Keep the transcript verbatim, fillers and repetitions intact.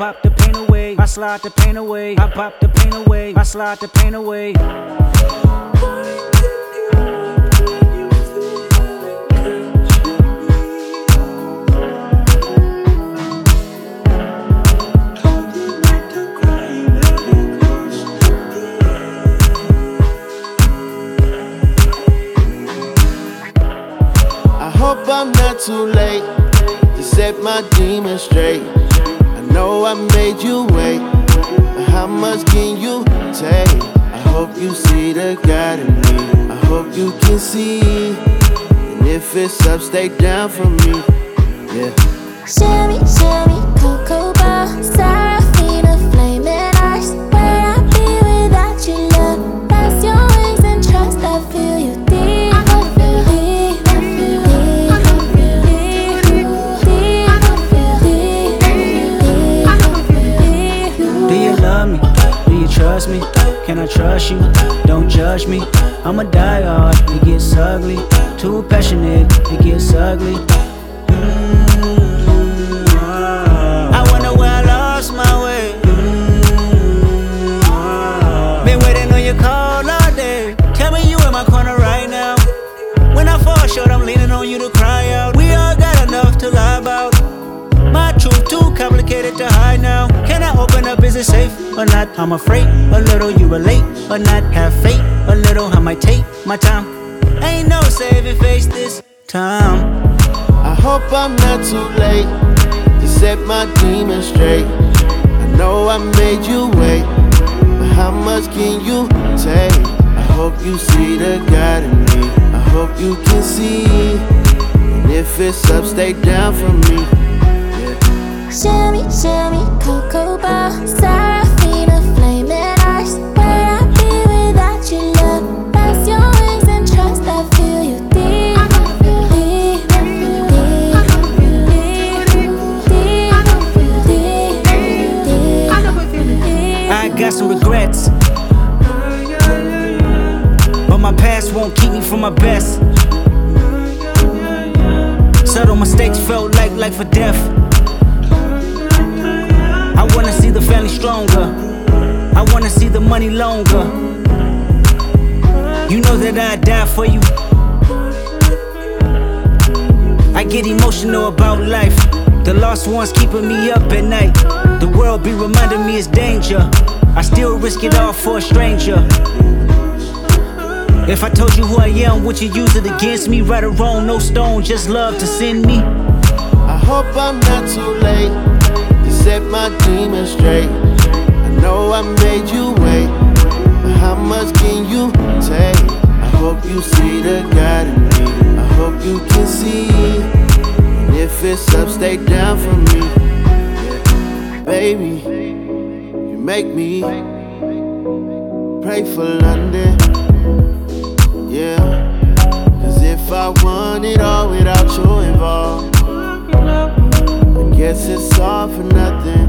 pop the pain away, I slide the pain away. I pop the pain away, I slide the pain away. I hope I'm not too late to set my demons straight. I know I made you wait, but how much can you take? I hope you see the God in me. I hope you can see, and if it's up, stay down for me. Yeah. Shimmy, shimmy, cocoa bar, Seraphina, flaming eyes. Where I be without you, love? Press your wings and trust. I feel you deep. I feel deep. I feel deep. I feel deep. I feel deep. I feel deep. Do you love me? Do you trust me? Can I trust you? Don't judge me. I'ma die hard, it gets ugly. Too passionate, it gets ugly. I wonder where I lost my way. Been waiting on your call all day. Tell me you in my corner right now. When I fall short, I'm leaning on you to cry out. We all got enough to lie about. My truth too complicated to hide now. Can I open up, is it safe or not? I'm afraid a little you relate or not. Have faith a little, I might take my time. Ain't no saving face this time. I hope I'm not too late to set my demons straight. I know I made you wait, but how much can you take? I hope you see the God in me. I hope you can see, and if it's up, stay down for me. Yeah. Shimmy, shimmy, cocoa bar, Seraphina, flaming eyes. Where I be without you, love? Press your wings and trust. I feel you deep. I feel deep. I feel deep. I feel deep. I feel deep. I got some regrets, but my past won't keep me from my best. Subtle mistakes felt like life or death. I wanna see the family stronger. I wanna see the money longer. You know that I'd die for you. I get emotional about life. The lost ones keeping me up at night. The world be reminding me it's danger. I still risk it all for a stranger. If I told you who I am, would you use it against me? Right or wrong, no stone, just love to send me. I hope I'm not too late to set my demons straight. I know I made you wait, but how much can you take? I hope you see the God in me. I hope you can see, and if it's up, stay down for me. Yeah. Baby, you make me pray for London. Yeah, cause if I want it all without you involved, I guess it's all for nothing.